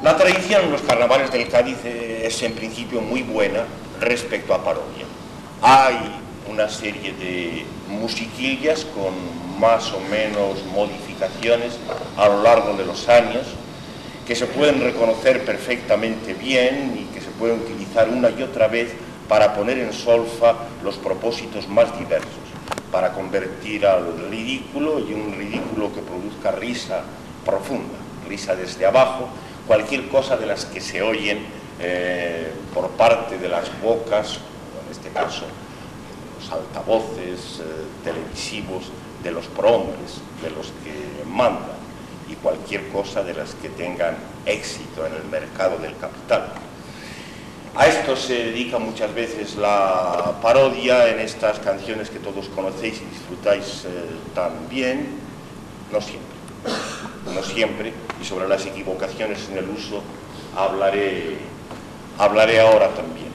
La tradición en los carnavales del Cádiz es en principio muy buena respecto a parodia. Hay una serie de musiquillas con más o menos modificaciones a lo largo de los años que se pueden reconocer perfectamente bien y que se pueden utilizar una y otra vez para poner en solfa los propósitos más diversos, para convertir al ridículo y un ridículo que produzca risa profunda, risa desde abajo, cualquier cosa de las que se oyen por parte de las bocas, en este caso los altavoces televisivos de los prohombres, de los que mandan, y cualquier cosa de las que tengan éxito en el mercado del capital. A esto se dedica muchas veces la parodia en estas canciones que todos conocéis y disfrutáis tan bien, no siempre, y sobre las equivocaciones en el uso hablaré ahora también.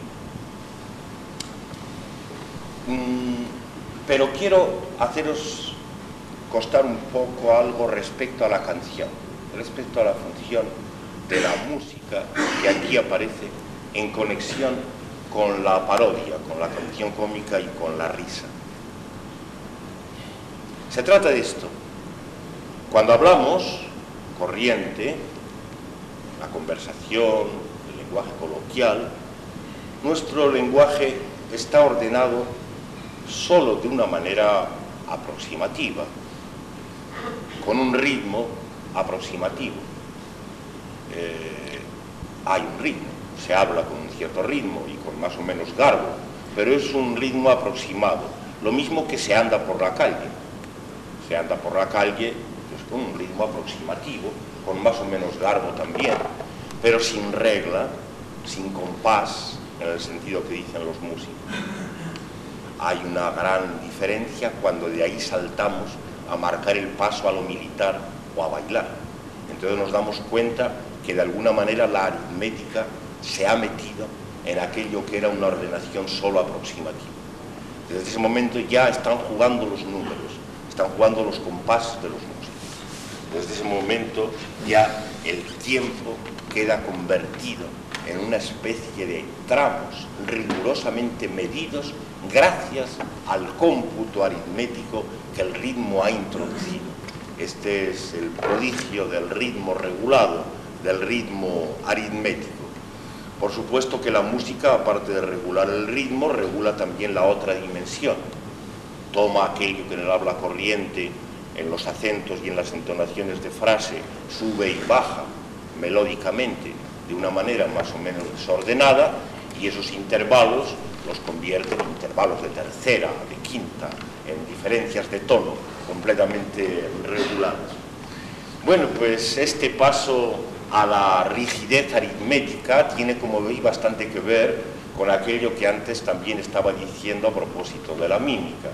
Pero quiero haceros constar un poco algo respecto a la canción, respecto a la función de la música que aquí aparece en conexión con la parodia, con la canción cómica y con la risa. Se trata de esto. Cuando hablamos corriente, la conversación, el lenguaje coloquial, nuestro lenguaje está ordenado solo de una manera aproximativa, con un ritmo aproximativo. Hay un ritmo, se habla con un cierto ritmo y con más o menos garbo, pero es un ritmo aproximado, lo mismo que se anda por la calle. Se anda por la calle pues, con un ritmo aproximativo, con más o menos garbo también, pero sin regla, sin compás, en el sentido que dicen los músicos. Hay una gran diferencia cuando de ahí saltamos a marcar el paso a lo militar o a bailar. Entonces nos damos cuenta que de alguna manera la aritmética se ha metido en aquello que era una ordenación solo aproximativa. Desde ese momento ya están jugando los números, están jugando los compases de los músicos. Desde ese momento ya el tiempo queda convertido en una especie de tramos rigurosamente medidos gracias al cómputo aritmético que el ritmo ha introducido. Este es el prodigio del ritmo regulado, del ritmo aritmético. Por supuesto que la música, aparte de regular el ritmo, regula también la otra dimensión. Toma aquello que en el habla corriente, en los acentos y en las entonaciones de frase, sube y baja melódicamente de una manera más o menos desordenada, y esos intervalos los convierte en intervalos de tercera, de quinta, en diferencias de tono completamente reguladas. Bueno, pues este paso a la rigidez aritmética tiene, como veis, bastante que ver con aquello que antes también estaba diciendo a propósito de la mímica.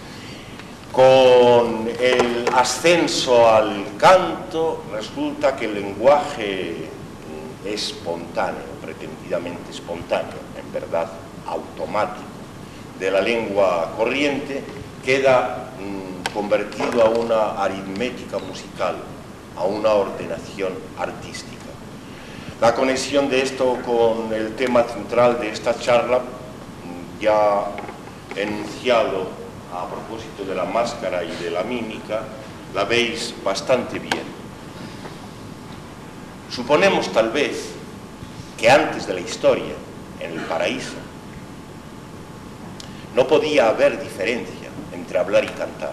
Con el ascenso al canto resulta que el lenguaje espontáneo, pretendidamente espontáneo, en verdad automático, de la lengua corriente queda convertido a una aritmética musical, a una ordenación artística. La conexión de esto con el tema central de esta charla, ya enunciado a propósito de la máscara y de la mímica, la veis bastante bien. Suponemos tal vez que antes de la historia, en el paraíso, no podía haber diferencia entre hablar y cantar.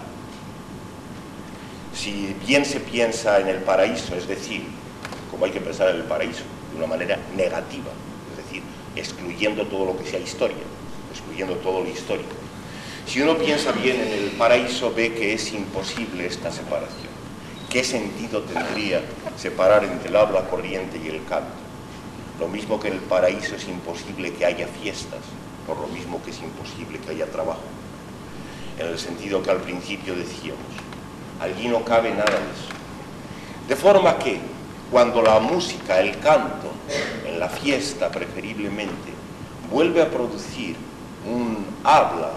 Si bien se piensa en el paraíso, es decir, como hay que pensar en el paraíso, de una manera negativa, es decir, excluyendo todo lo que sea historia, excluyendo todo lo histórico. Si uno piensa bien en el paraíso, ve que es imposible esta separación. ¿Qué sentido tendría separar entre el habla corriente y el canto? Lo mismo que en el paraíso es imposible que haya fiestas, por lo mismo que es imposible que haya trabajo. En el sentido que al principio decíamos, allí no cabe nada de eso. De forma que cuando la música, el canto, en la fiesta preferiblemente, vuelve a producir un habla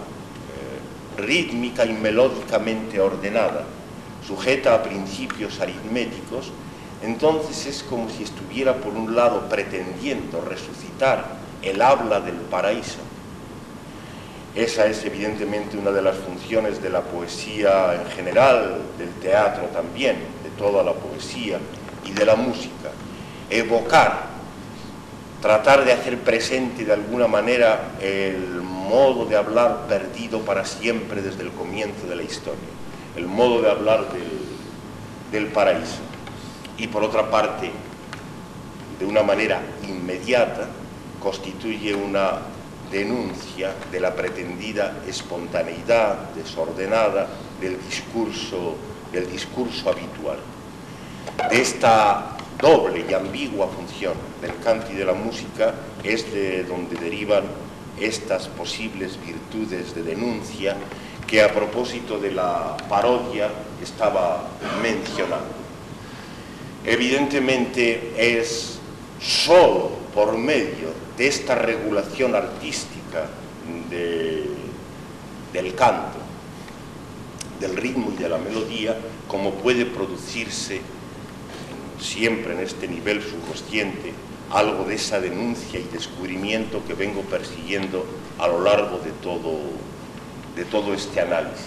rítmica y melódicamente ordenada, sujeta a principios aritméticos, entonces es como si estuviera por un lado pretendiendo resucitar el habla del paraíso. Esa es evidentemente una de las funciones de la poesía en general, del teatro también, de toda la poesía y de la música. Evocar, tratar de hacer presente de alguna manera el modo de hablar perdido para siempre desde el comienzo de la historia, el modo de hablar del paraíso. Y por otra parte, de una manera inmediata, constituye una denuncia de la pretendida espontaneidad desordenada del discurso habitual. De esta doble y ambigua función del canto y de la música es de donde derivan estas posibles virtudes de denuncia que a propósito de la parodia estaba mencionando. Evidentemente es solo por medio de esta regulación artística del canto, del ritmo y de la melodía, como puede producirse siempre en este nivel subconsciente algo de esa denuncia y descubrimiento que vengo persiguiendo a lo largo de todo este análisis.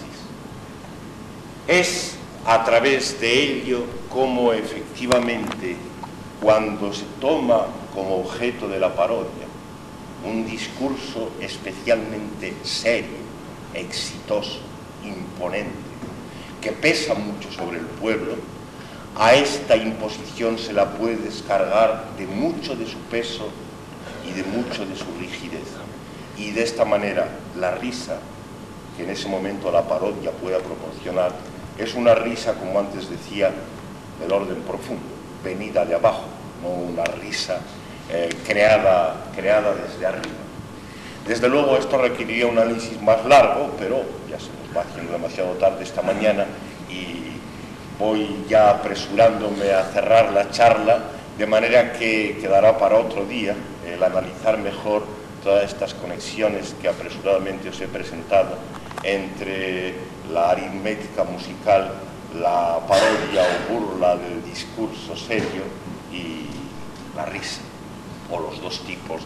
Es a través de ello como efectivamente, cuando se toma como objeto de la parodia un discurso especialmente serio, exitoso, imponente, que pesa mucho sobre el pueblo, a esta imposición se la puede descargar de mucho de su peso y de mucho de su rigidez. Y de esta manera la risa que en ese momento la parodia pueda proporcionar es una risa, como antes decía, del orden profundo, venida de abajo, no una risa creada desde arriba. Desde luego esto requeriría un análisis más largo, pero ya se nos va haciendo demasiado tarde esta mañana y voy ya apresurándome a cerrar la charla, de manera que quedará para otro día el analizar mejor todas estas conexiones que apresuradamente os he presentado entre la aritmética musical, la parodia o burla del discurso serio y la risa, o los dos tipos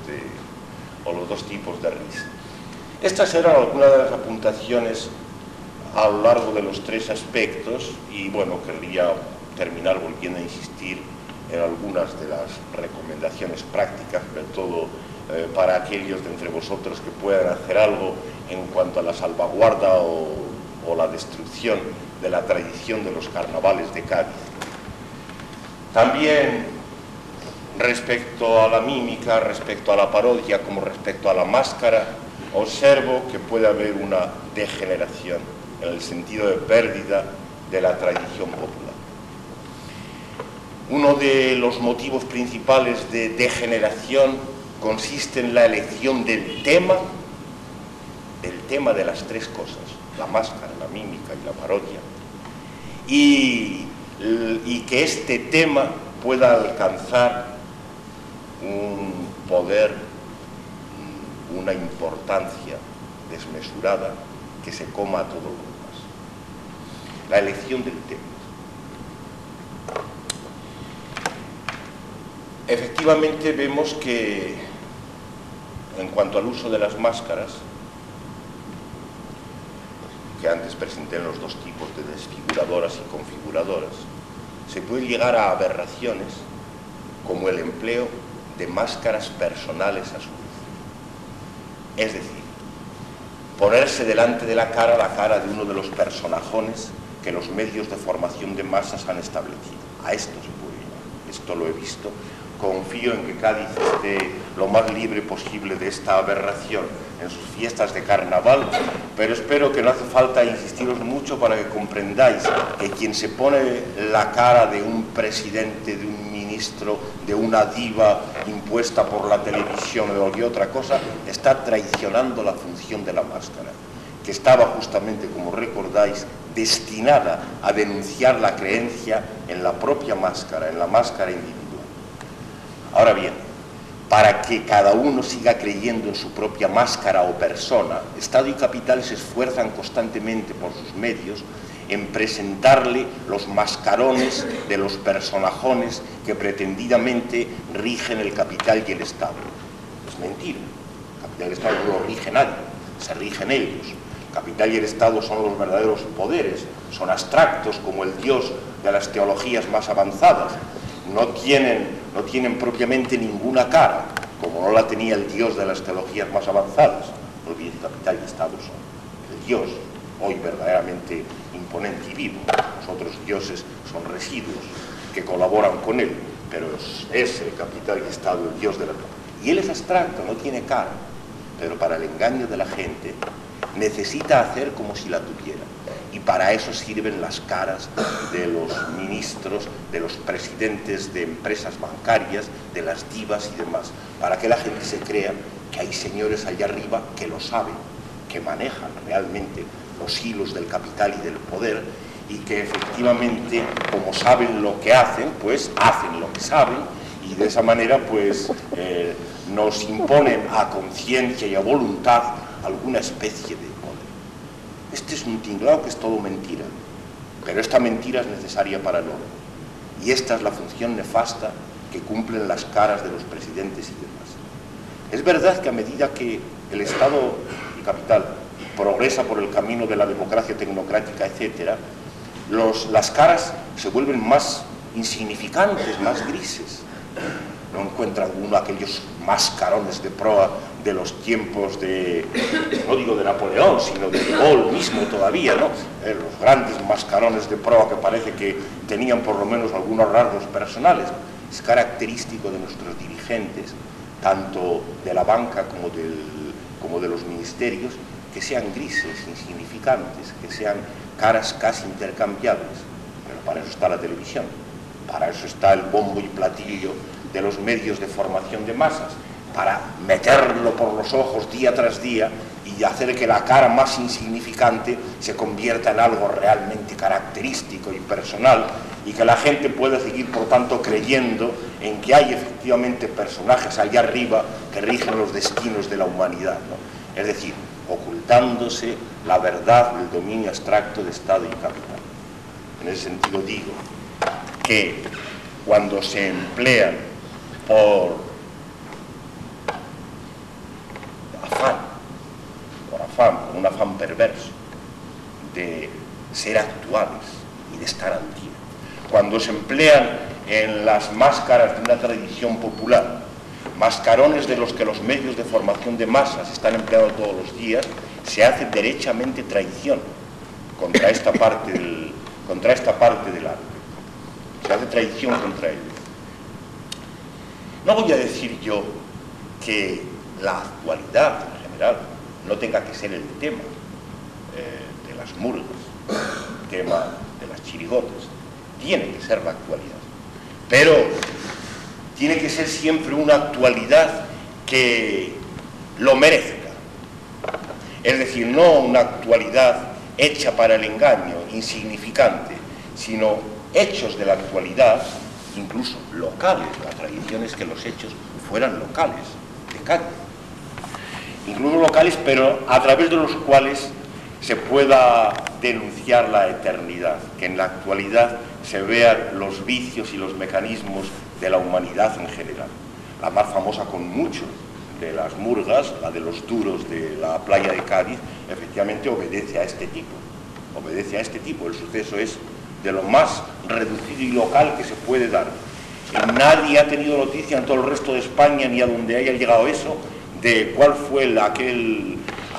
de risa. Estas eran algunas de las apuntaciones a lo largo de los tres aspectos y bueno, querría terminar volviendo a insistir en algunas de las recomendaciones prácticas, sobre todo para aquellos de entre vosotros que puedan hacer algo en cuanto a la salvaguarda o la destrucción de la tradición de los carnavales de Cádiz. También respecto a la mímica, respecto a la parodia, como respecto a la máscara, observo que puede haber una degeneración en el sentido de pérdida de la tradición popular. Uno de los motivos principales de degeneración consiste en la elección del tema de las tres cosas, la máscara, la mímica y la parodia, y que este tema pueda alcanzar un poder, una importancia desmesurada que se coma a todo lo demás. La elección del tema. Efectivamente vemos que en cuanto al uso de las máscaras, que antes presenté en los dos tipos de desfiguradoras y configuradoras, se puede llegar a aberraciones como el empleo de máscaras personales a su vez. Es decir, ponerse delante de la cara de uno de los personajes que los medios de formación de masas han establecido. A esto se puede llegar. Esto lo he visto. Confío en que Cádiz esté lo más libre posible de esta aberración en sus fiestas de carnaval, pero espero que no hace falta insistiros mucho para que comprendáis que quien se pone la cara de un presidente, de un ministro, de una diva impuesta por la televisión o de cualquier otra cosa, está traicionando la función de la máscara, que estaba justamente, como recordáis, destinada a denunciar la creencia en la propia máscara, en la máscara individual. Ahora bien, para que cada uno siga creyendo en su propia máscara o persona, Estado y capital se esfuerzan constantemente por sus medios en presentarle los mascarones de los personajones que pretendidamente rigen el capital y el Estado. Es mentira. El capital y el Estado no lo rige nadie, se rigen ellos. El capital y el Estado son los verdaderos poderes, son abstractos como el Dios de las teologías más avanzadas. No tienen propiamente ninguna cara, como no la tenía el Dios de las teologías más avanzadas. No olvides que capital y Estado son el Dios, hoy verdaderamente imponente y vivo. Los otros dioses son residuos que colaboran con él, pero es el capital y Estado el Dios de la... Y él es abstracto, no tiene cara, pero para el engaño de la gente necesita hacer como si la tuviera. Y para eso sirven las caras de los ministros, de los presidentes de empresas bancarias, de las divas y demás, para que la gente se crea que hay señores allá arriba que lo saben, que manejan realmente los hilos del capital y del poder, y que efectivamente, como saben lo que hacen, pues hacen lo que saben, y de esa manera pues nos imponen a conciencia y a voluntad alguna especie de poder. Este es un tinglado que es todo mentira, pero esta mentira es necesaria para el orden, y esta es la función nefasta que cumplen las caras de los presidentes y demás. Es verdad que a medida que el Estado y capital progresa por el camino de la democracia tecnocrática, etc., las caras se vuelven más insignificantes, más grises. No encuentra uno aquellos mascarones de proa de los tiempos de, no digo de Napoleón, sino de Gaulle mismo todavía, ¿no? Los grandes mascarones de proa que parece que tenían por lo menos algunos rasgos personales. Es característico de nuestros dirigentes, tanto de la banca como de los ministerios, que sean grises, insignificantes, que sean caras casi intercambiables. Pero para eso está la televisión, para eso está el bombo y platillo de los medios de formación de masas, para meterlo por los ojos día tras día y hacer que la cara más insignificante se convierta en algo realmente característico y personal, y que la gente pueda seguir, por tanto, creyendo en que hay efectivamente personajes allá arriba que rigen los destinos de la humanidad, ¿no? Es decir, ocultándose la verdad del dominio abstracto de Estado y capital. En ese sentido digo que cuando se emplean por un afán perverso de ser actuales y de estar al día, cuando se emplean en las máscaras de una tradición popular, mascarones de los que los medios de formación de masas están empleando todos los días, se hace derechamente traición contra esta parte del arte. Se hace traición contra ellos. No voy a decir yo que la actualidad en general no tenga que ser el tema de las murgas, el tema de las chirigotas. Tiene que ser la actualidad, pero tiene que ser siempre una actualidad que lo merezca. Es decir, no una actualidad hecha para el engaño, insignificante, sino hechos de la actualidad, incluso locales. La tradición es que los hechos fueran locales, de calle. Incluso locales, pero a través de los cuales se pueda denunciar la eternidad, que en la actualidad se vean los vicios y los mecanismos de la humanidad en general. La más famosa con mucho de las murgas, la de los duros de la playa de Cádiz, efectivamente obedece a este tipo. Obedece a este tipo. El suceso es de lo más reducido y local que se puede dar. Nadie ha tenido noticia en todo el resto de España, ni a donde haya llegado eso, de cuál fue aquel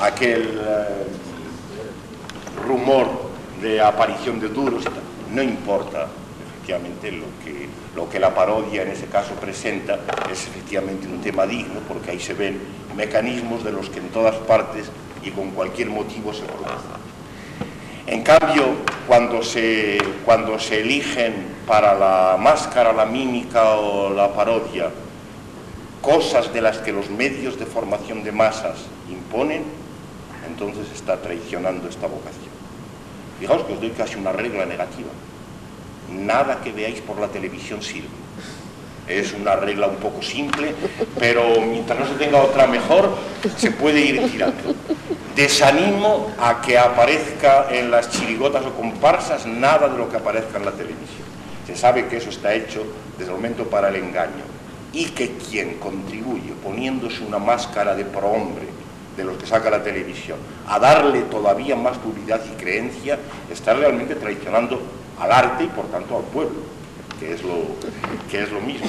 rumor de aparición de duros y tal. No importa, efectivamente, lo que la parodia en ese caso presenta es efectivamente un tema digno, porque ahí se ven mecanismos de los que en todas partes y con cualquier motivo se producen. En cambio, cuando se eligen para la máscara, la mímica o la parodia cosas de las que los medios de formación de masas imponen, entonces está traicionando esta vocación. Fijaos que os doy casi una regla negativa. Nada que veáis por la televisión sirve. Es una regla un poco simple, pero mientras no se tenga otra mejor, se puede ir tirando. Desanimo a que aparezca en las chirigotas o comparsas nada de lo que aparezca en la televisión. Se sabe que eso está hecho desde el momento para el engaño, y que quien contribuye poniéndose una máscara de prohombre de los que saca la televisión a darle todavía más publicidad y creencia, está realmente traicionando al arte y por tanto al pueblo, que es lo mismo.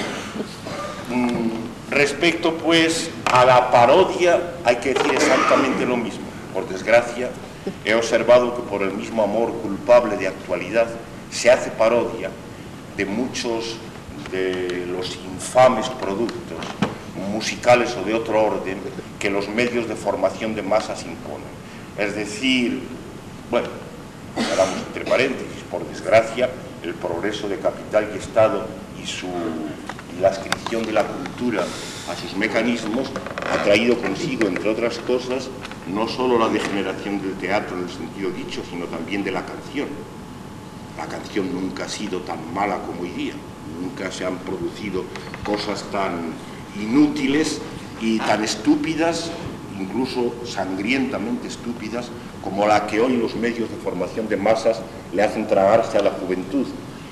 Respecto pues a la parodia, hay que decir exactamente lo mismo. Por desgracia, he observado que por el mismo amor culpable de actualidad se hace parodia de muchos de los infames productos musicales o de otro orden que los medios de formación de masas imponen. Es decir, bueno, hagamos entre paréntesis, por desgracia, el progreso de capital y Estado y la adscripción de la cultura a sus mecanismos ha traído consigo, entre otras cosas, no solo la degeneración del teatro en el sentido dicho, sino también de la canción. La canción nunca ha sido tan mala como hoy día, nunca se han producido cosas tan inútiles y tan estúpidas, incluso sangrientamente estúpidas, como la que hoy los medios de formación de masas le hacen tragarse a la juventud,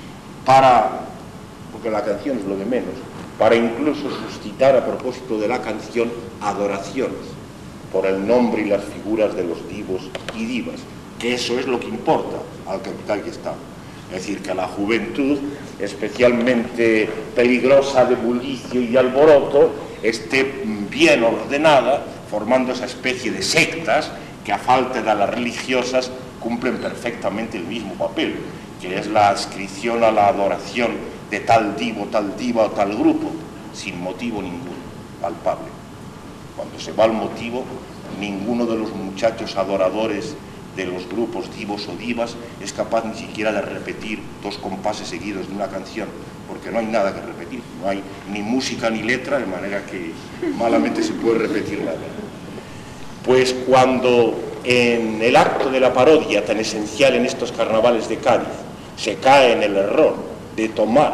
porque la canción es lo de menos, para incluso suscitar a propósito de la canción adoraciones por el nombre y las figuras de los divos y divas, que eso es lo que importa al capital y Estado. Es decir, que a la juventud, especialmente peligrosa de bullicio y de alboroto, esté bien ordenada, formando esa especie de sectas que, a falta de las religiosas, cumplen perfectamente el mismo papel, que es la adscripción a la adoración de tal divo, tal diva o tal grupo, sin motivo ninguno, palpable. Cuando se va al motivo, ninguno de los muchachos adoradores de los grupos divos o divas es capaz ni siquiera de repetir 2 compases seguidos de una canción, porque no hay nada que repetir, no hay ni música ni letra, de manera que malamente se puede repetir nada. Pues cuando en el acto de la parodia tan esencial en estos carnavales de Cádiz se cae en el error de tomar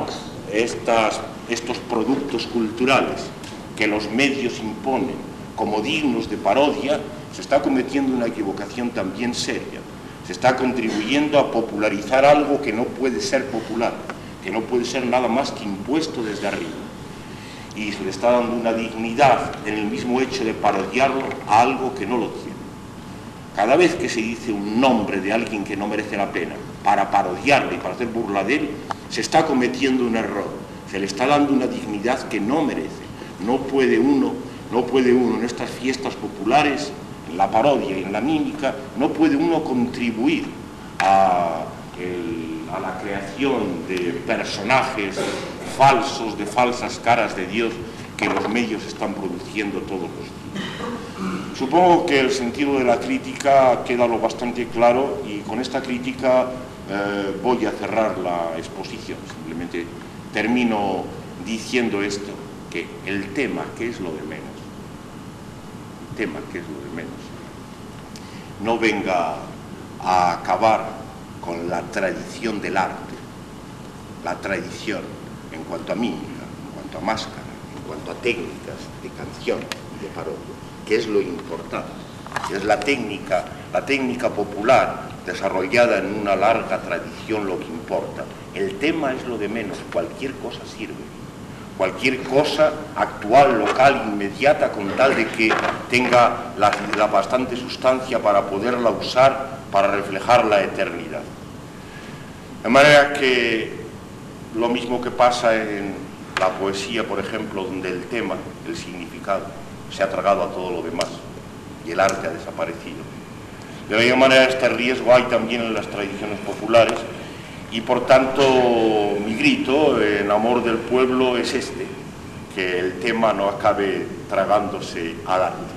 estos productos culturales que los medios imponen como dignos de parodia, se está cometiendo una equivocación también seria. Se está contribuyendo a popularizar algo que no puede ser popular, que no puede ser nada más que impuesto desde arriba. Y se le está dando una dignidad en el mismo hecho de parodiarlo a algo que no lo tiene. Cada vez que se dice un nombre de alguien que no merece la pena para parodiarle y para hacer burla de él, se está cometiendo un error. Se le está dando una dignidad que no merece. No puede uno en estas fiestas populares, en la parodia y en la mímica, no puede uno contribuir a la creación de personajes falsos, de falsas caras de Dios que los medios están produciendo todos los días. Supongo que el sentido de la crítica queda lo bastante claro, y con esta crítica voy a cerrar la exposición. Simplemente termino diciendo esto, que el tema, que es lo de menos, no venga a acabar con la tradición del arte, la tradición en cuanto a mímica, en cuanto a máscara, en cuanto a técnicas de canción y de parodia, que es lo importante. Es la técnica popular desarrollada en una larga tradición lo que importa. El tema es lo de menos, cualquier cosa sirve. Cualquier cosa actual, local, inmediata, con tal de que tenga la bastante sustancia para poderla usar para reflejar la eternidad. De manera que lo mismo que pasa en la poesía, por ejemplo, donde el tema, el significado, se ha tragado a todo lo demás y el arte ha desaparecido. De la misma manera, este riesgo hay también en las tradiciones populares. Y por tanto, mi grito en amor del pueblo es este, que el tema no acabe tragándose al arte.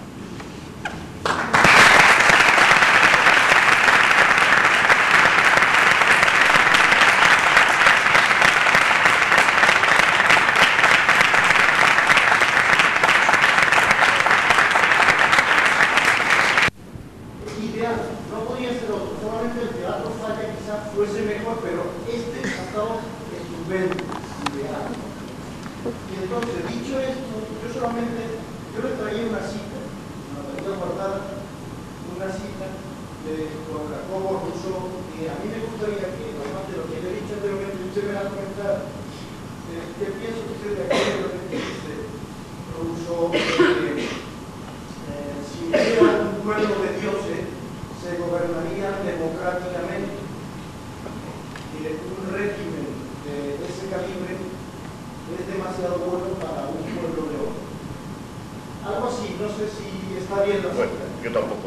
Y entonces, dicho esto, yo le traía una cita, una tenía guardada, una cita con Jacobo Rousseau, y a mí me gustaría que, además de lo que le he dicho anteriormente, usted me va a comentar qué piensa usted de aquello que dice Rousseau, que si hubiera un pueblo de dioses, se gobernaría democráticamente, y un régimen de ese calibre es demasiado bueno para un pueblo de oro. Algo así, no sé si está bien la Bueno, cita. yo tampoco.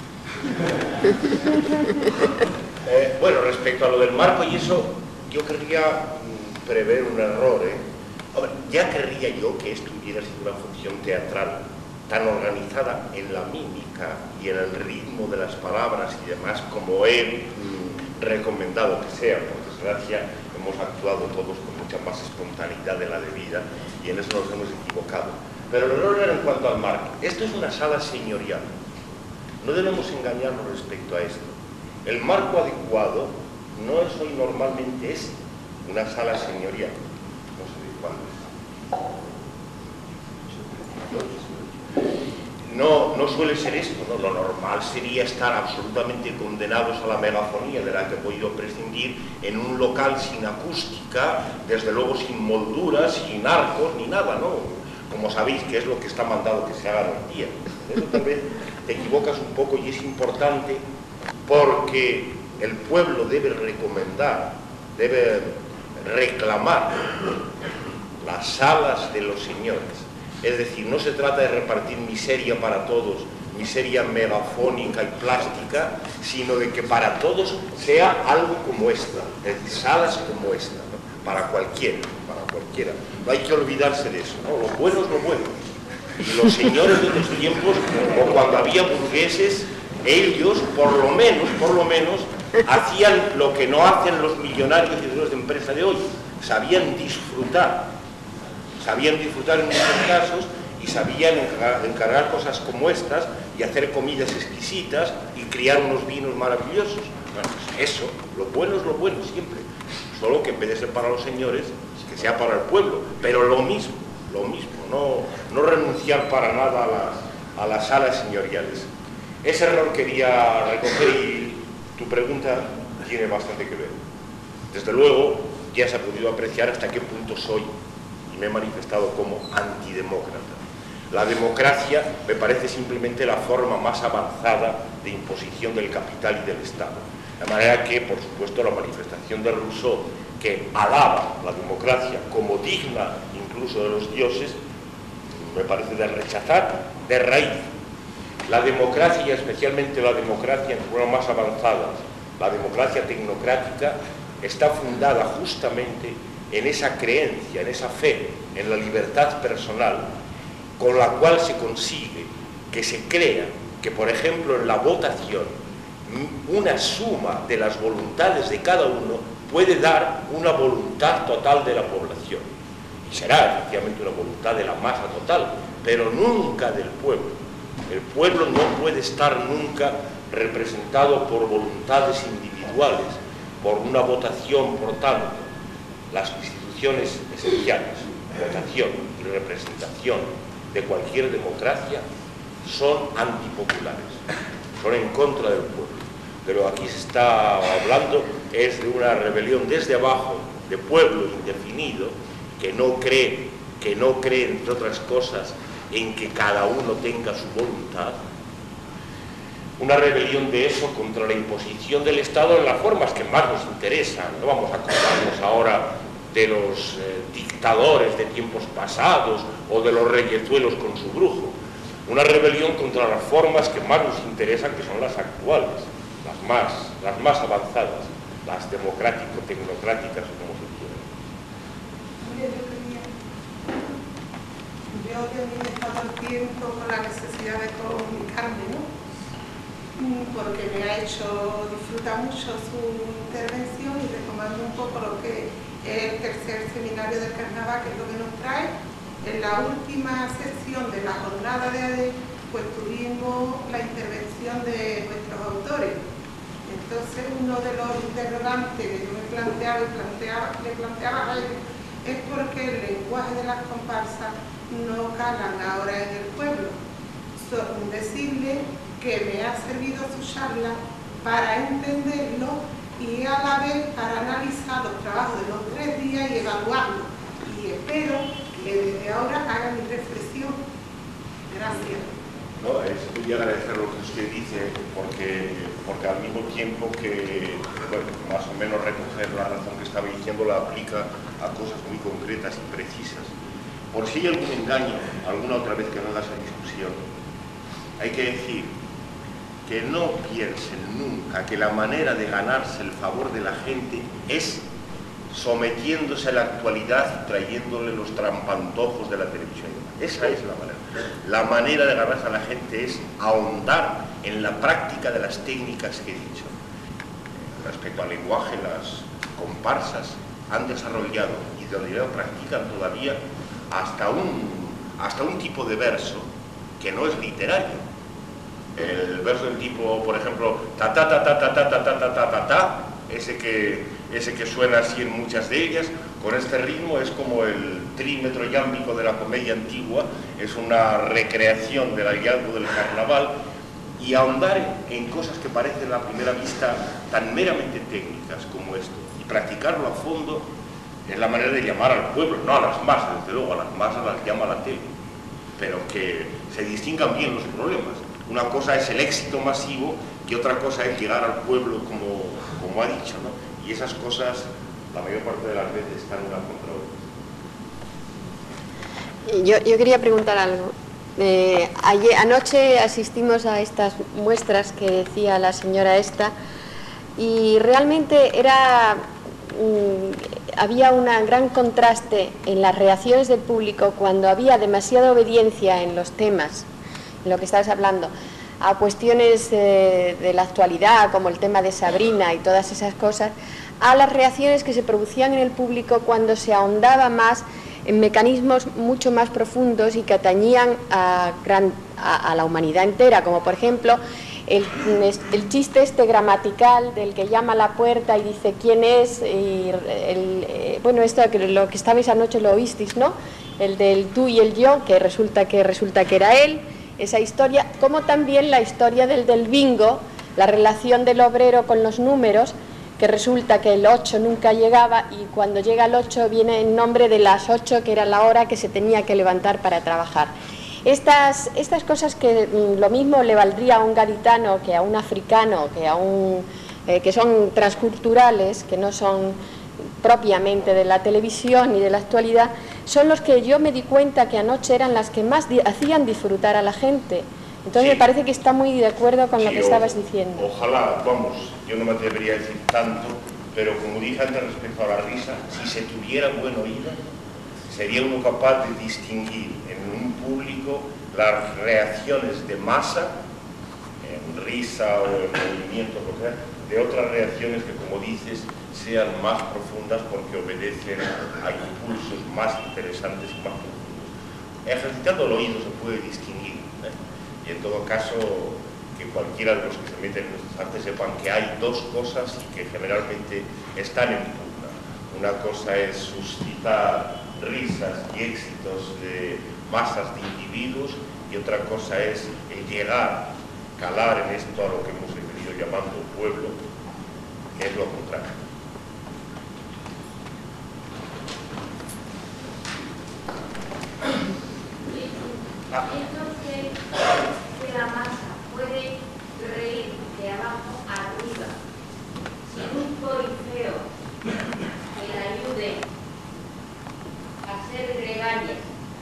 Bueno, respecto a lo del marco y eso, yo querría prever un error. Hombre, ya querría yo que esto hubiera sido una función teatral tan organizada en la mímica y en el ritmo de las palabras y demás como he recomendado que sea. Por desgracia, hemos actuado todos con mucha más espontaneidad de la debida y en eso nos hemos equivocado. Pero el error era en cuanto al marco. Esto es una sala señorial. No debemos engañarnos respecto a esto. El marco adecuado no es hoy normalmente una sala señorial. No sé de cuándo es. No suele ser esto, ¿no? Lo normal sería estar absolutamente condenados a la megafonía de la que he podido prescindir en un local sin acústica, desde luego sin molduras, sin arcos, ni nada, ¿no? Como sabéis que es lo que está mandado que se haga hoy día. Eso tal vez te equivocas un poco y es importante porque el pueblo debe recomendar, debe reclamar las salas de los señores. Es decir, no se trata de repartir miseria para todos, miseria megafónica y plástica, sino de que para todos sea algo como esta, es decir, salas como esta, ¿no? Para cualquiera. No hay que olvidarse de eso, ¿no? Lo bueno es lo bueno. Y los señores de los tiempos, o cuando había burgueses, ellos, por lo menos, hacían lo que no hacen los millonarios y los de empresa de hoy. Sabían disfrutar en muchos casos y sabían encargar cosas como estas y hacer comidas exquisitas y criar unos vinos maravillosos. Bueno, pues eso, lo bueno es lo bueno siempre. Solo que en vez de ser para los señores, que sea para el pueblo, pero lo mismo, no renunciar para nada a las salas señoriales. Ese error quería recoger y tu pregunta tiene bastante que ver. Desde luego, ya se ha podido apreciar hasta qué punto soy y me he manifestado como antidemócrata. La democracia me parece simplemente la forma más avanzada de imposición del capital y del Estado. De manera que, por supuesto, la manifestación de Rousseau, que alaba la democracia como digna incluso de los dioses, me parece de rechazar de raíz. La democracia, y especialmente la democracia en formas más avanzadas, la democracia tecnocrática, está fundada justamente en esa creencia, en esa fe, en la libertad personal, con la cual se consigue que se crea que, por ejemplo, en la votación, una suma de las voluntades de cada uno puede dar una voluntad total de la población. Y será efectivamente una voluntad de la masa total, pero nunca del pueblo. El pueblo no puede estar nunca representado por voluntades individuales, por una votación, por tanto. Las instituciones esenciales, votación y representación de cualquier democracia, son antipopulares, son en contra del pueblo. Pero aquí se está hablando es de una rebelión desde abajo, de pueblo indefinido, que no cree, entre otras cosas, en que cada uno tenga su voluntad. Una rebelión de eso contra la imposición del Estado en las formas que más nos interesan. No vamos a acordarnos ahora de los dictadores de tiempos pasados o de los reyezuelos con su brujo. Una rebelión contra las formas que más nos interesan, que son las actuales, las más avanzadas, las democrático-tecnocráticas, como se quiera. Yo he estado el tiempo con la necesidad de comunicarme, ¿no? Porque me ha hecho disfrutar mucho su intervención y retomando un poco lo que es el tercer seminario del carnaval, que es lo que nos trae. En la última sesión de la jornada de ADE, pues tuvimos la intervención de nuestros autores. Entonces, uno de los interrogantes que yo me planteaba y le planteaba a ellos es porque el lenguaje de las comparsas no calan ahora en el pueblo. Decirle que me ha servido su charla para entenderlo y a la vez para analizar los trabajos de los 3 días y evaluarlos. Y espero que desde ahora haga mi reflexión. Gracias. No, es muy agradecer lo que usted dice, porque al mismo tiempo que, bueno, más o menos recoger la razón que estaba diciendo, la aplica a cosas muy concretas y precisas. Por si hay algún engaño, alguna otra vez que no haga esa discusión, hay que decir que no piensen nunca que la manera de ganarse el favor de la gente es sometiéndose a la actualidad y trayéndole los trampantojos de la televisión. Esa es la manera. La manera de ganarse a la gente es ahondar en la práctica de las técnicas que he dicho. Respecto al lenguaje, las comparsas han desarrollado y todavía practican todavía hasta un tipo de verso que no es literario. El verso del tipo, por ejemplo, ta ta ta ta ta ta ta ta ta ta ta ta, ese que suena así en muchas de ellas, con este ritmo es como el trímetro yámbico de la comedia antigua, es una recreación del hallazgo del carnaval, y ahondar en cosas que parecen a primera vista tan meramente técnicas como esto, y practicarlo a fondo, es la manera de llamar al pueblo, no a las masas, desde luego, a las masas las llama la tele, pero que se distingan bien los problemas. Una cosa es el éxito masivo y otra cosa es llegar al pueblo, como ha dicho, ¿no? Y esas cosas, la mayor parte de las veces, están una contra otra. Yo quería preguntar algo. Anoche asistimos a estas muestras que decía la señora esta, y realmente había un gran contraste en las reacciones del público cuando había demasiada obediencia en los temas, en lo que estabas hablando, a cuestiones de la actualidad, como el tema de Sabrina y todas esas cosas, a las reacciones que se producían en el público cuando se ahondaba más en mecanismos mucho más profundos y que atañían a la humanidad entera, como por ejemplo el chiste este gramatical del que llama a la puerta y dice quién es, y bueno, esto lo que estabais anoche lo oísteis, ¿no? El del tú y el yo, que resulta que era él, esa historia, como también la historia del bingo, la relación del obrero con los números, que resulta que el 8 nunca llegaba y cuando llega el 8 viene en nombre de las 8, que era la hora que se tenía que levantar para trabajar. Estas cosas que lo mismo le valdría a un gaditano que a un africano, que son transculturales, que no son propiamente de la televisión y de la actualidad, son los que yo me di cuenta que anoche eran las que más hacían disfrutar a la gente. Entonces sí, me parece que está muy de acuerdo con lo que estabas diciendo. Ojalá, vamos, yo no me atrevería a decir tanto, pero como dije antes respecto a la risa, si se tuviera buen oído, sería uno capaz de distinguir en un público las reacciones de masa, en risa o en movimiento, lo que sea, de otras reacciones que, como dices, sean más profundas porque obedecen a impulsos más interesantes y más profundos. Ejercitando el oído se puede distinguir, y en todo caso que cualquiera de los que se meten en estas artes sepan que hay dos cosas que generalmente están en pugna. Una cosa es suscitar risas y éxitos de masas de individuos, y otra cosa es el llegar, calar en esto a lo que hemos venido llamando pueblo, que es lo contrario. Entonces, que la masa puede reír de abajo arriba sin un corifeo que le ayude a ser gregaria,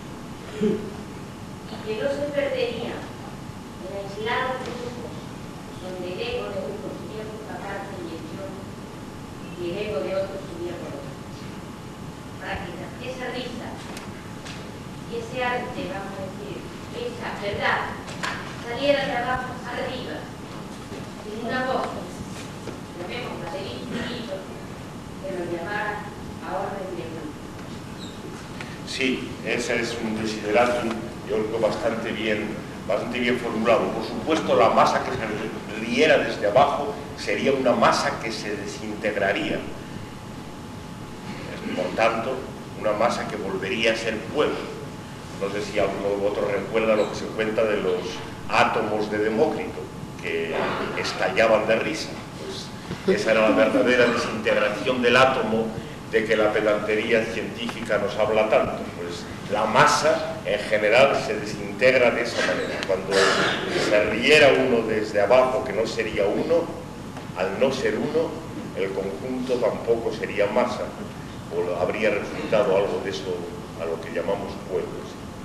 y que no se perdería en aislados grupos donde el ego de unos subía por una parte y el yo y el ego de otros subía por otra. Práctica, esa risa y ese arte, vamos a decir, esa verdad, saliera de abajo arriba, sin una voz, llamémosla del infinito, que lo llamara a orden de uno. Sí, ese es un desideratum, yo creo bastante bien formulado. Por supuesto, la masa que se riera desde abajo sería una masa que se desintegraría. Por tanto, una masa que volvería a ser pueblo. No sé si alguno de vosotros recuerda lo que se cuenta de los átomos de Demócrito, que estallaban de risa. Pues esa era la verdadera desintegración del átomo de que la pedantería científica nos habla tanto. Pues la masa en general se desintegra de esa manera. Cuando se riera uno desde abajo, que no sería uno, al no ser uno, el conjunto tampoco sería masa, o habría resultado algo de eso a lo que llamamos pueblos.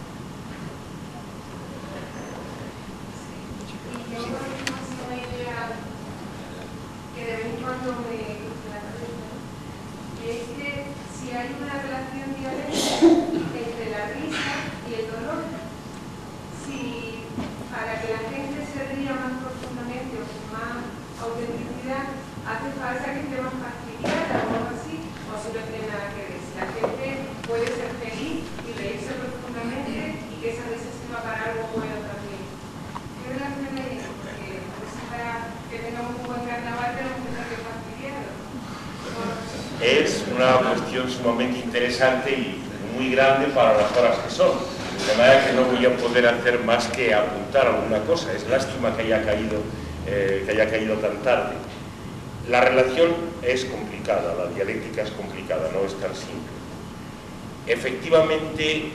Y tengo una idea que de vez en cuando me cruza la cabeza, que es que si hay una relación dialéctica entre la risa y el dolor, si para que la gente se ría más profundamente o con más autenticidad hace falta que esté más fastidiada o algo así, o si no tiene nada que ver. Si la gente puede ser feliz y reírse profundamente y que esa risa sirva para algo bueno también. ¿Qué relación hay? Porque para que tengamos un buen carnaval tenemos que estar fastidiados. Es una cuestión sumamente interesante y muy grande para las horas que son. De manera que no voy a poder hacer más que apuntar alguna cosa. Es lástima que haya caído tan tarde. La relación es complicada, la dialéctica es complicada, no es tan simple. Efectivamente,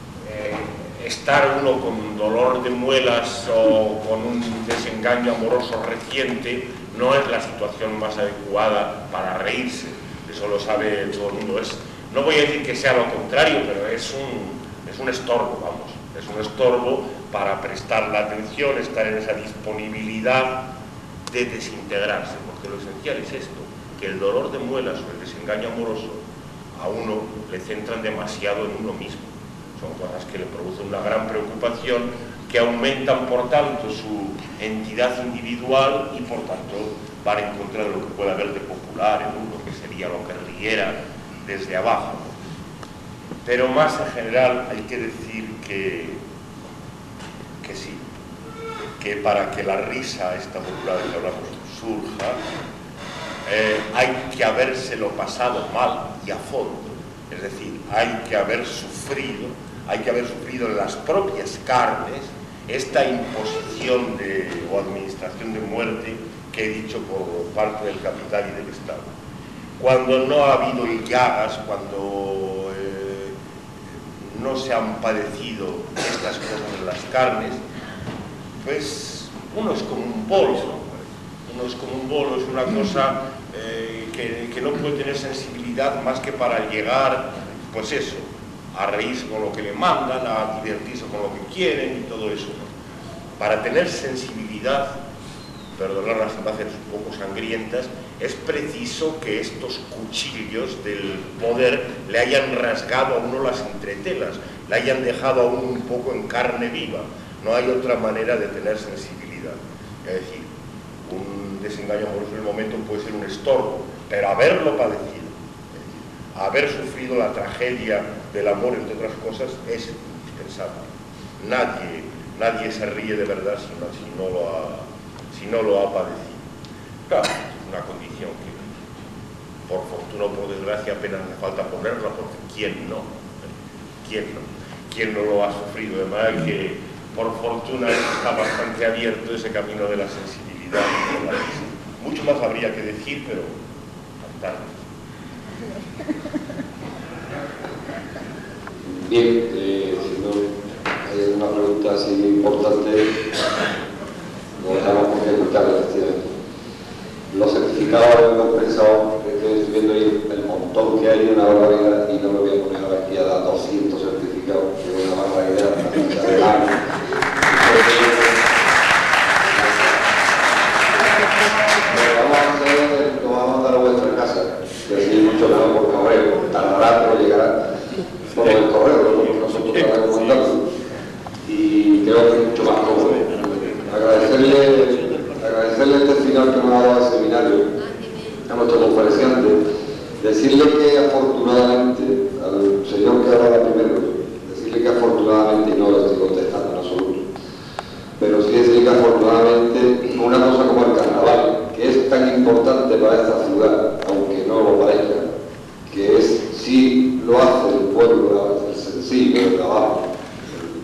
estar uno con dolor de muelas o con un desengaño amoroso reciente no es la situación más adecuada para reírse. Eso lo sabe todo el mundo. No voy a decir que sea lo contrario, pero es un estorbo, vamos. Es un estorbo para prestar la atención, estar en esa disponibilidad de desintegrarse, porque lo esencial es esto, que el dolor de muelas o el desengaño amoroso a uno le centran demasiado en uno mismo. Son cosas que le producen una gran preocupación, que aumentan por tanto su entidad individual y por tanto van en contra de lo que pueda haber de popular en uno, que sería lo que riera desde abajo. Pero más en general hay que decir que sí, que para que la risa, esta popular que hablamos, surja, hay que habérselo pasado mal y a fondo. Es decir, hay que haber sufrido en las propias carnes esta imposición o administración de muerte que he dicho por parte del capital y del Estado. Cuando no ha habido llagas, cuando no se han padecido estas cosas en las carnes, pues uno es como un bolo. Es una cosa que no puede tener sensibilidad más que para llegar, pues eso, a reírse con lo que le mandan, a divertirse con lo que quieren y todo eso, ¿no? Para tener sensibilidad, perdonar las imágenes un poco sangrientas, es preciso que estos cuchillos del poder le hayan rasgado a uno las entretelas, le hayan dejado a uno un poco en carne viva. No hay otra manera de tener sensibilidad. Es decir, un desengaño amoroso en el momento puede ser un estorbo, pero haberlo padecido, haber sufrido la tragedia del amor, entre otras cosas, es indispensable. Nadie se ríe de verdad si no lo ha padecido. Claro, es una condición que, por fortuna o por desgracia, apenas hace falta ponerla, porque ¿quién no? ¿Quién no lo ha sufrido? De manera que, por fortuna, está bastante abierto ese camino de la sensibilidad y de la risa. Mucho más habría que decir, pero tarde. Bien, si no hay una pregunta así importante, lo dejamos porque escuchar los certificados hemos pensado, estoy viendo ahí el montón que hay, una barbaridad, y no me voy a poner aquí a dar 200 certificados, que es una barbaridad. Lo vamos a mandar a vuestra casa, que así mucho mejor por correo, tardará, pero llegará por el correo, nosotros tardamos en mandarlo, y creo que es mucho más cómodo. Agradecerle este final que nos ha dado al seminario, a nuestro conferenciante, decirle que afortunadamente al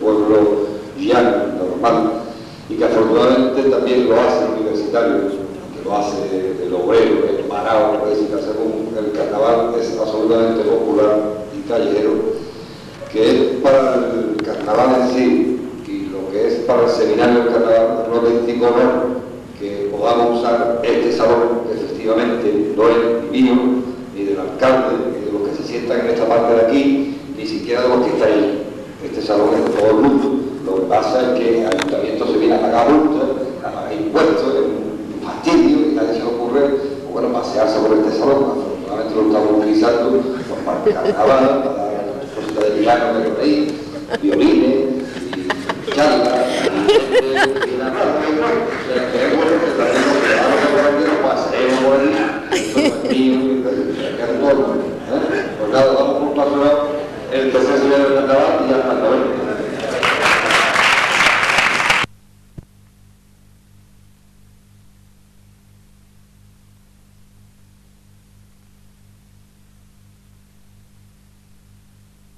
pueblo llano, normal, y que afortunadamente también lo hace el universitario, que lo hace el obrero, el parado, puede decir, según el carnaval es absolutamente popular y callejero, que es para el carnaval en sí y lo que es para el seminario del carnaval, un auténtico honor que podamos usar este salón, que efectivamente no es ni mío, ni del alcalde, ni de los que se sientan en esta parte de aquí, ni siquiera de los que están ahí. Este salón es de todo el mundo. Lo que pasa es que el ayuntamiento se viene a pagar multas, a pagar impuestos, es un fastidio, y nadie se le ocurre, pues bueno, pasearse por este salón. Afortunadamente lo estamos utilizando pues, para el carnaval, para dar cositas de milagro de por ahí, violines, y charlas, y la nada, queremos que traemos que ahora por aquí nos paseemos por ahí, esto es mío, que es todo, pues nada, vamos por paso el